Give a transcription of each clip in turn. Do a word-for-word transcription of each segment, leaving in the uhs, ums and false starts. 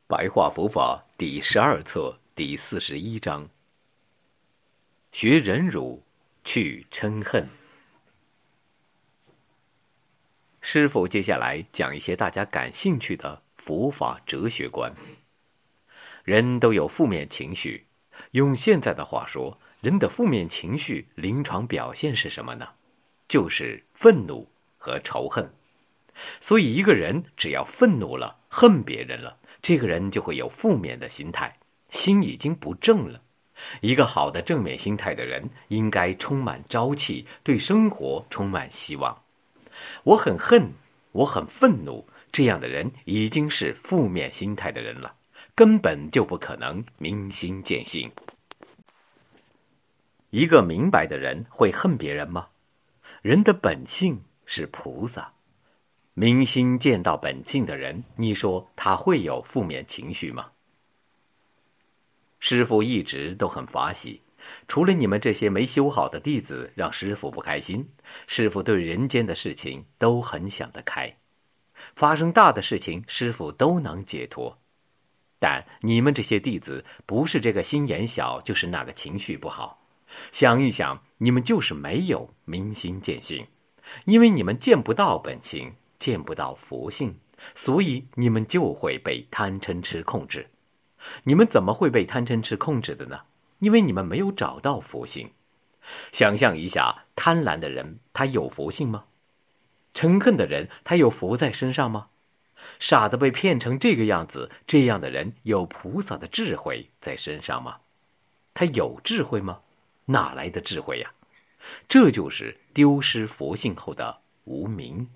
白话佛法第十二册第四十一章：学忍辱，去嗔恨。师父接下来讲一些大家感兴趣的佛法哲学观。人都有负面情绪，用现在的话说，人的负面情绪临床表现是什么呢？就是愤怒和仇恨。所以一个人只要愤怒了，恨别人了，这个人就会有负面的心态，心已经不正了。一个好的正面心态的人应该充满朝气，对生活充满希望。我很恨，我很愤怒，这样的人已经是负面心态的人了，根本就不可能明心见性。一个明白的人会恨别人吗？人的本性是菩萨，明心见到本性的人，你说他会有负面情绪吗？师父一直都很法喜，除了你们这些没修好的弟子让师父不开心，师父对人间的事情都很想得开，发生大的事情师父都能解脱。但你们这些弟子不是这个心眼小，就是那个情绪不好，想一想，你们就是没有明心见性，因为你们见不到本性，见不到佛性，所以你们就会被贪嗔痴控制。你们怎么会被贪嗔痴控制的呢？因为你们没有找到佛性。想象一下，贪婪的人他有佛性吗？嗔恨的人他有佛在身上吗？傻的被骗成这个样子，这样的人有菩萨的智慧在身上吗？他有智慧吗？哪来的智慧呀？这就是丢失佛性后的无明。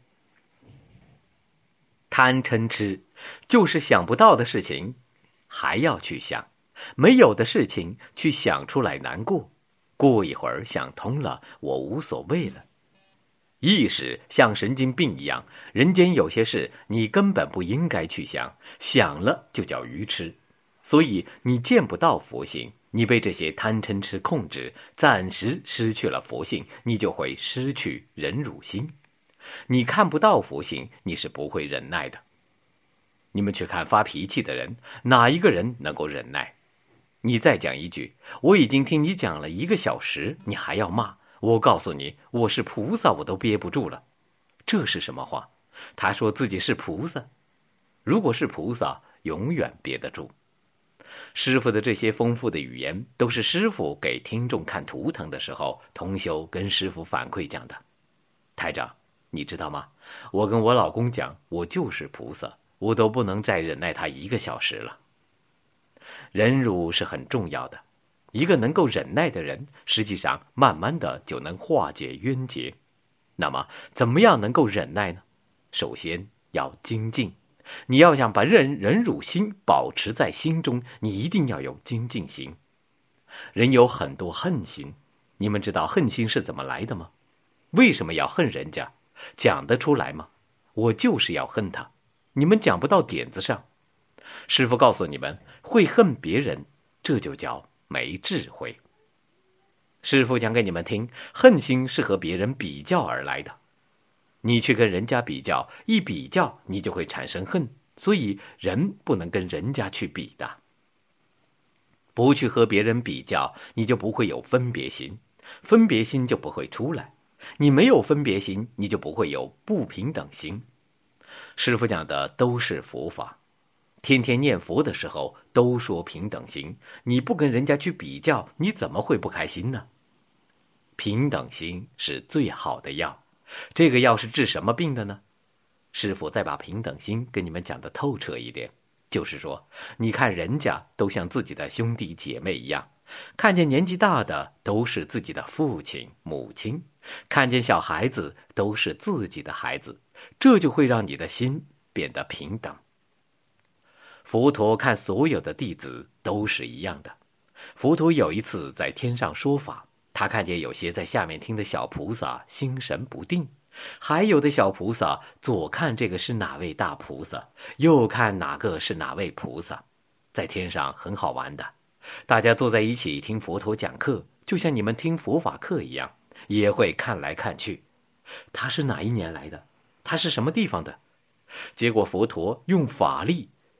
贪嗔痴就是想不到的事情还要去想，没有的事情去想出来难过，过一会儿想通了，我无所谓了。意识像神经病一样，人间有些事你根本不应该去想，想了就叫愚痴。所以你见不到佛性，你被这些贪嗔痴控制，暂时失去了佛性，你就会失去忍辱心。你看不到佛性，你是不会忍耐的。你们去看发脾气的人，哪一个人能够忍耐？你再讲一句，我已经听你讲了一个小时，你还要骂，我告诉你，我是菩萨，我都憋不住了。这是什么话？他说自己是菩萨，如果是菩萨，永远憋得住。师父的这些丰富的语言，都是师父给听众看图腾的时候，同修跟师父反馈讲的。台长，你知道吗？我跟我老公讲，我就是菩萨，我都不能再忍耐他一个小时了。忍辱是很重要的，一个能够忍耐的人，实际上慢慢的就能化解冤结。那么怎么样能够忍耐呢？首先要精进，你要想把忍忍辱心保持在心中，你一定要有精进心。人有很多恨心，你们知道恨心是怎么来的吗？为什么要恨人家？讲得出来吗？我就是要恨他，你们讲不到点子上。师父告诉你们，会恨别人，这就叫没智慧。师父讲给你们听，恨心是和别人比较而来的。你去跟人家比较，一比较你就会产生恨，所以人不能跟人家去比的。不去和别人比较，你就不会有分别心，分别心就不会出来。你没有分别心，你就不会有不平等心。师父讲的都是佛法，天天念佛的时候都说平等心，你不跟人家去比较，你怎么会不开心呢？平等心是最好的药。这个药是治什么病的呢？师父再把平等心跟你们讲得透彻一点，就是说，你看人家都像自己的兄弟姐妹一样，看见年纪大的都是自己的父亲母亲，看见小孩子都是自己的孩子，这就会让你的心变得平等。佛陀看所有的弟子都是一样的。佛陀有一次在天上说法，他看见有些在下面听的小菩萨心神不定，还有的小菩萨左看这个是哪位大菩萨，右看哪个是哪位菩萨。在天上很好玩的，大家坐在一起听佛陀讲课，就像你们听佛法课一样，也会看来看去，他是哪一年来的，他是什么地方的。结果佛陀用法力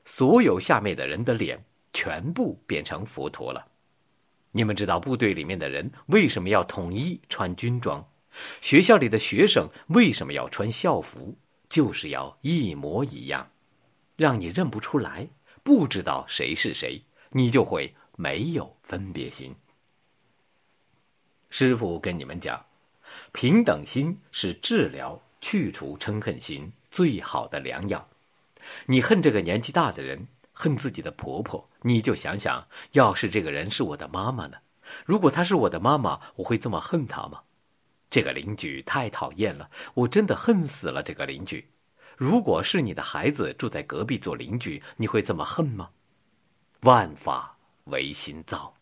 所有下面的人的脸全部变成佛陀了。你们知道部队里面的人为什么要统一穿军装？学校里的学生为什么要穿校服？就是要一模一样，让你认不出来，不知道谁是谁，你就会没有分别心。师父跟你们讲，平等心是治疗去除嗔恨心最好的良药。你恨这个年纪大的人，恨自己的婆婆，你就想想，要是这个人是我的妈妈呢？如果她是我的妈妈，我会这么恨她吗？这个邻居太讨厌了，我真的恨死了这个邻居。如果是你的孩子住在隔壁做邻居，你会这么恨吗？万法唯心造。